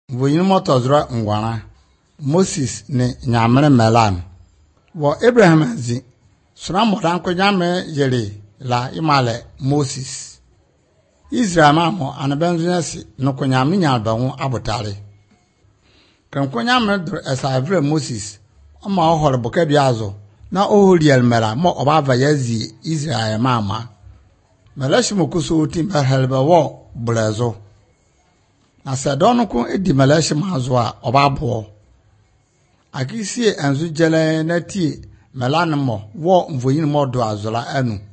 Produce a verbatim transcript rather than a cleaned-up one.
Voyin motozra ngwana Moses ne nyamre melan wo Abraham zi sura modan ko nyame yele la imale Moses Israel ma mo anabenzunyasi no ko nyame nyalba ho abotare kan ko nyame dro esavre Moses ama ohore boka biazo na ohoriel mera mo obava yazi Israel ma ma melashi mokuso timba helba wo blazo na sadonu ko edi melashi mazo a obabo akisi enzu jele na ti melan mo wo mvoyin mo do azola anu